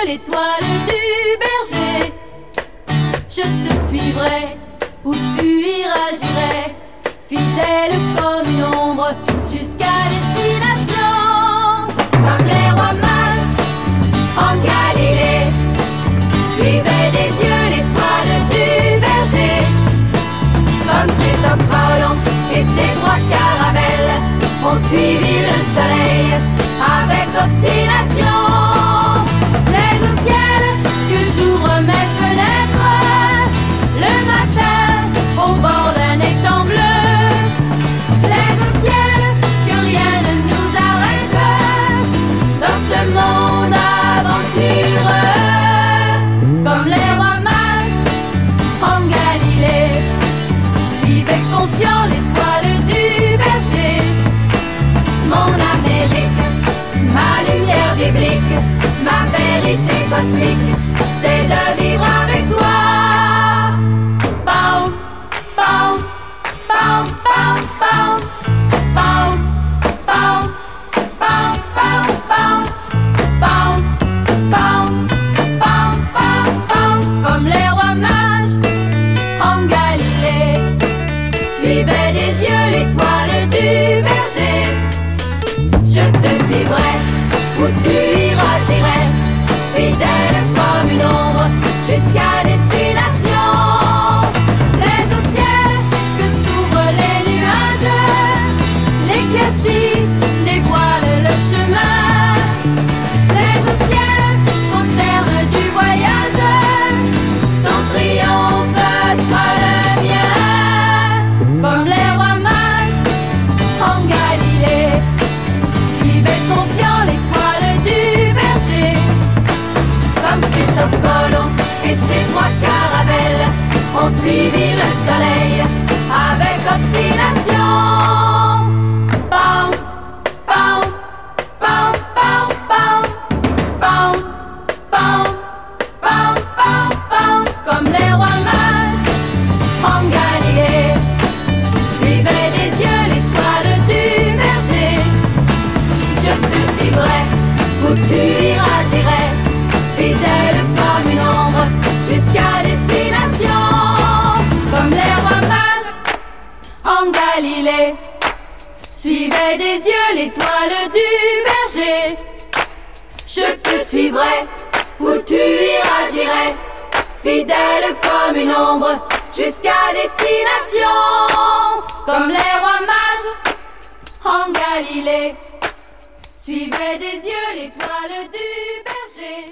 l'étoile du berger. Je te suivrai, où tu iras j'irai, fidèle comme une ombre, jusqu'à destination. Comme les rois mages en Galilée, suivez des yeux l'étoile du berger. Comme Christophe Colomb et ses trois caravelles ont suivi le soleil avec obstination. Les au ciel que j'ouvre mes fenêtres le matin au bord d'un étang bleu. Les au ciel que rien ne nous arrête dans ce monde aventureux. Comme les rois mages en Galilée, suivez confiant l'étoile du berger. Mon Amérique, ma lumière biblique, ma vérité cosmique, c'est de vivre avec toi. Pam, pam, pam, pam, pam, pam, pam, pam, pam, pam, pam, pam, pam, pam. Comme les rois mages en Galilée, suivez des yeux l'étoile du berger. Je te suivrai, où tu iras j'irai, fidèle comme une ombre, jusqu'à destination. Les au ciel que s'ouvrent les nuages, l'éclaircie dévoile le chemin. Les au ciel au terme du voyage, ton triomphe sera le mien. Comme les rois mages en Galilée, suivez confiant l'étoile du berger. Comme Christophe Colomb et ses trois caravelles ont suivi le soleil avec obstination. Pam, pam, pam, pam, pam, pam, pam, pam, pam, pam. Comme les rois mages en Galilée, suivez des yeux l'étoile du berger. Je te suivrai, où tu iras j'irai, fidèle comme une ombre, jusqu'à destination. Comme les rois mages en Galilée, suivez des yeux l'étoile du berger. Je te suivrai, où tu iras j'irai, fidèle comme une ombre, jusqu'à destination. Comme les rois mages en Galilée, suivez des yeux l'étoile du berger.